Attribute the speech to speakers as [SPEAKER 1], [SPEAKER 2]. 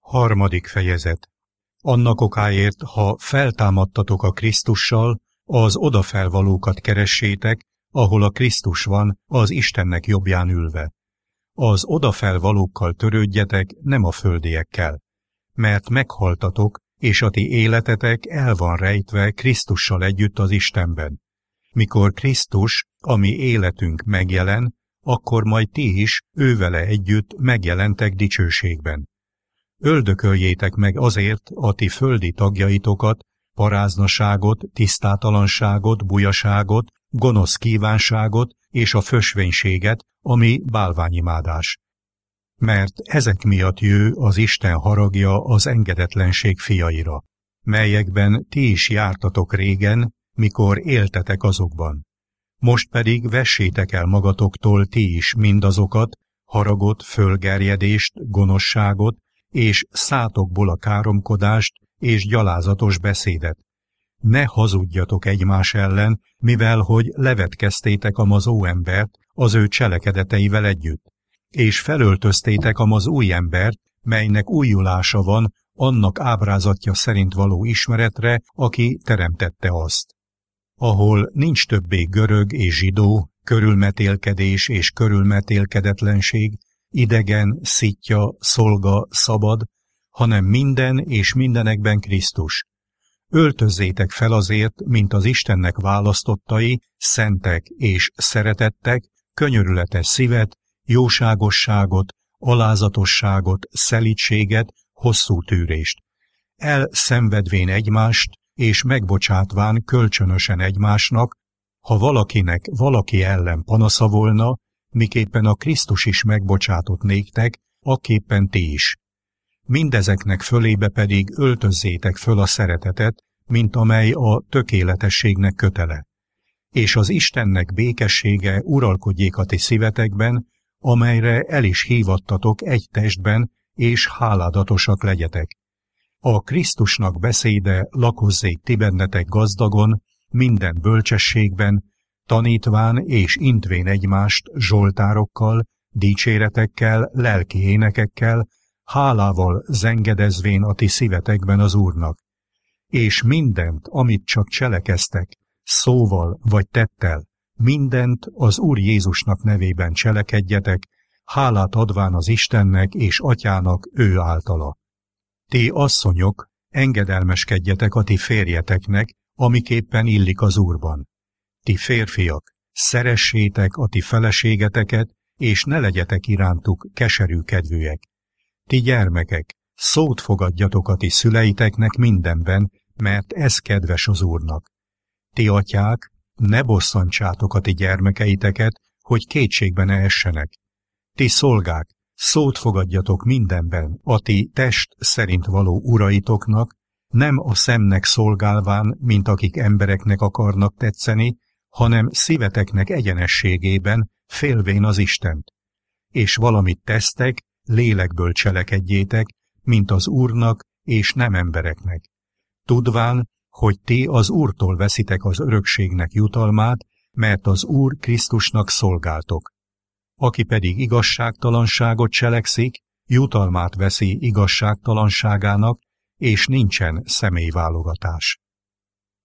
[SPEAKER 1] Harmadik fejezet. Annak okáért, ha feltámadtatok a Krisztussal, az odafelvalókat keressétek, ahol a Krisztus van, az Istennek jobbján ülve. Az odafelvalókkal törődjetek, nem a földiekkel, mert meghaltatok, és a ti életetek el van rejtve Krisztussal együtt az Istenben. Mikor Krisztus, a mi életünk megjelen, akkor majd ti is ővele együtt megjelentek dicsőségben. Öldököljétek meg azért a ti földi tagjaitokat, paráznaságot, tisztátalanságot, bujaságot, gonosz kívánságot és a fösvénységet, ami bálványimádás. Mert ezek miatt jő az Isten haragja az engedetlenség fiaira, melyekben ti is jártatok régen, mikor éltetek azokban. Most pedig vessétek el magatoktól ti is mindazokat, haragot, fölgerjedést, gonoszságot, és szátokból a káromkodást és gyalázatos beszédet. Ne hazudjatok egymás ellen, mivel hogy levetkeztétek a mazó embert az ő cselekedeteivel együtt, és felöltöztétek a maz új embert, melynek újulása van annak ábrázatja szerint való ismeretre, aki teremtette azt. Ahol nincs többé görög és zsidó, körülmetélkedés és körülmetélkedetlenség, idegen, szitja, szolga, szabad, hanem minden és mindenekben Krisztus. Öltözzétek fel azért, mint az Istennek választottai, szentek és szeretettek, könyörületes szívet, jóságosságot, alázatosságot, szelídséget, hosszú tűrést. Elszenvedvén egymást, és megbocsátván kölcsönösen egymásnak, ha valakinek valaki ellen panasza volna, miképpen a Krisztus is megbocsátott néktek, akképpen ti is. Mindezeknek fölébe pedig öltözzétek föl a szeretetet, mint amely a tökéletességnek kötele. És az Istennek békessége uralkodjék a ti szívetekben, amelyre el is hívattatok egy testben, és háládatosak legyetek. A Krisztusnak beszéde lakozzék ti bennetek gazdagon, minden bölcsességben, tanítván és intvén egymást zsoltárokkal, dicséretekkel, lelki énekekkel, hálával zengedezvén a ti szívetekben az Úrnak. És mindent, amit csak cselekeztek, szóval vagy tettel, mindent az Úr Jézusnak nevében cselekedjetek, hálát adván az Istennek és Atyának ő általa. Ti asszonyok, engedelmeskedjetek a ti férjeteknek, amiképpen illik az Úrban. Ti férfiak, szeressétek a ti feleségeteket, és ne legyetek irántuk keserű kedvűek. Ti gyermekek, szót fogadjatok a ti szüleiteknek mindenben, mert ez kedves az Úrnak. Ti atyák, ne bosszantsátok a ti gyermekeiteket, hogy kétségbe ne essenek. Ti szolgák, szót fogadjatok mindenben a ti test szerint való uraitoknak, nem a szemnek szolgálván, mint akik embereknek akarnak tetszeni, hanem szíveteknek egyenességében, félvén az Istent. És valamit tesztek, lélekből cselekedjétek, mint az Úrnak és nem embereknek. Tudván, hogy ti az Úrtól veszitek az örökségnek jutalmát, mert az Úr Krisztusnak szolgáltok. Aki pedig igazságtalanságot cselekszik, jutalmát veszi igazságtalanságának, és nincsen személyválogatás.